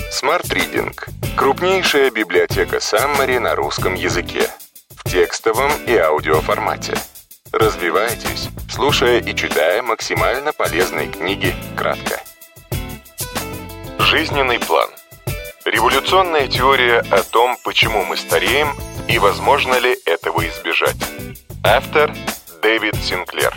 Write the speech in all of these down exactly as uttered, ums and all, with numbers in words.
Smart Reading – крупнейшая библиотека Summary на русском языке в текстовом и аудиоформате. Развивайтесь, слушая и читая максимально полезные книги кратко. Жизненный план. Революционная теория о том, почему мы стареем и возможно ли этого избежать. Автор Дэвид Синклер.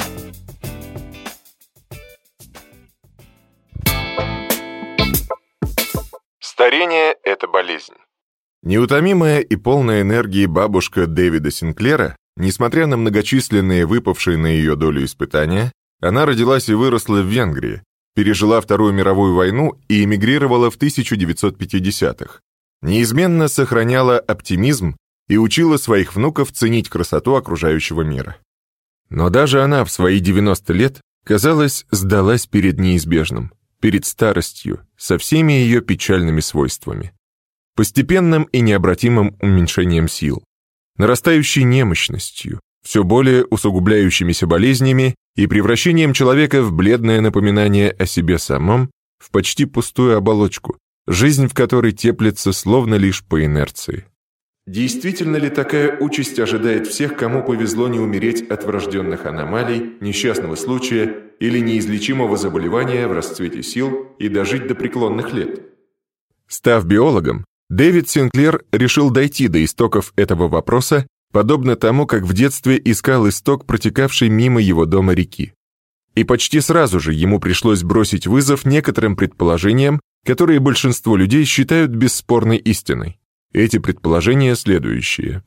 Старение – это болезнь. Неутомимая и полная энергии бабушка Дэвида Синклера, несмотря на многочисленные выпавшие на ее долю испытания, она родилась и выросла в Венгрии, пережила Вторую мировую войну и эмигрировала в тысяча девятьсот пятидесятых. Неизменно сохраняла оптимизм и учила своих внуков ценить красоту окружающего мира. Но даже она в свои девяносто лет, казалось, сдалась перед неизбежным, перед старостью, со всеми ее печальными свойствами. Постепенным и необратимым уменьшением сил, нарастающей немощностью, все более усугубляющимися болезнями и превращением человека в бледное напоминание о себе самом, в почти пустую оболочку, жизнь в которой теплится словно лишь по инерции. Действительно ли такая участь ожидает всех, кому повезло не умереть от врожденных аномалий, несчастного случая или неизлечимого заболевания в расцвете сил и дожить до преклонных лет? Став биологом, Дэвид Синклер решил дойти до истоков этого вопроса, подобно тому, как в детстве искал исток, протекавший мимо его дома реки. И почти сразу же ему пришлось бросить вызов некоторым предположениям, которые большинство людей считают бесспорной истиной. Эти предположения следующие.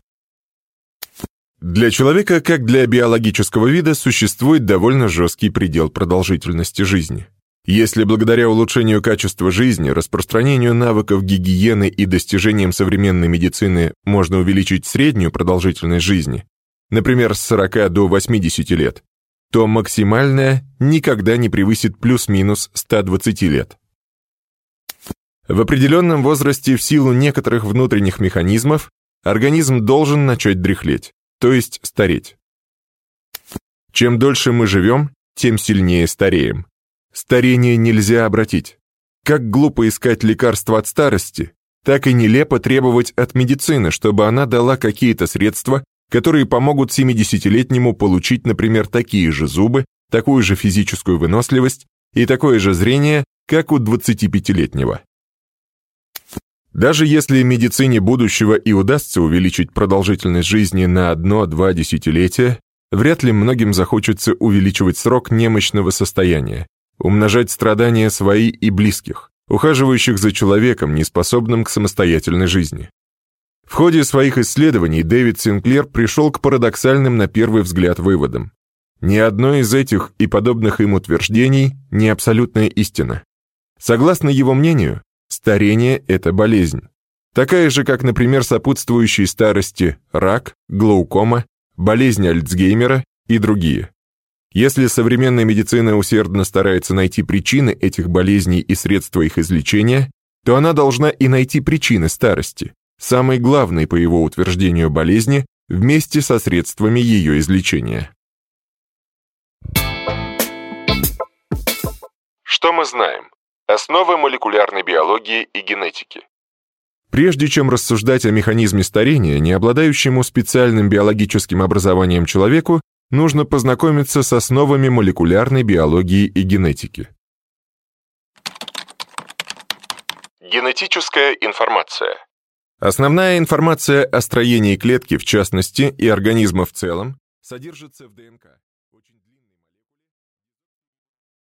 Для человека, как для биологического вида, существует довольно жесткий предел продолжительности жизни. Если благодаря улучшению качества жизни, распространению навыков гигиены и достижениям современной медицины можно увеличить среднюю продолжительность жизни, например, с сорока до восьмидесяти лет, то максимальная никогда не превысит плюс-минус ста двадцати лет. В определенном возрасте в силу некоторых внутренних механизмов организм должен начать дряхлеть, то есть стареть. Чем дольше мы живем, тем сильнее стареем. Старение нельзя обратить. Как глупо искать лекарства от старости, так и нелепо требовать от медицины, чтобы она дала какие-то средства, которые помогут семидесятилетнему получить, например, такие же зубы, такую же физическую выносливость и такое же зрение, как у двадцатипятилетнего. Даже если медицине будущего и удастся увеличить продолжительность жизни на одно-два десятилетия, вряд ли многим захочется увеличивать срок немощного состояния, умножать страдания свои и близких, ухаживающих за человеком, неспособным к самостоятельной жизни. В ходе своих исследований Дэвид Синклер пришел к парадоксальным на первый взгляд выводам. Ни одно из этих и подобных им утверждений не абсолютная истина. Согласно его мнению, старение – это болезнь. Такая же, как, например, сопутствующие старости рак, глаукома, болезнь Альцгеймера и другие. Если современная медицина усердно старается найти причины этих болезней и средства их излечения, то она должна и найти причины старости, самой главной, по его утверждению, болезни, вместе со средствами ее излечения. Что мы знаем? Основы молекулярной биологии и генетики. Прежде чем рассуждать о механизме старения, не обладающему специальным биологическим образованием человеку, нужно познакомиться с основами молекулярной биологии и генетики. Генетическая информация. Основная информация о строении клетки, в частности, и организма в целом, содержится в ДНК. Очень длинный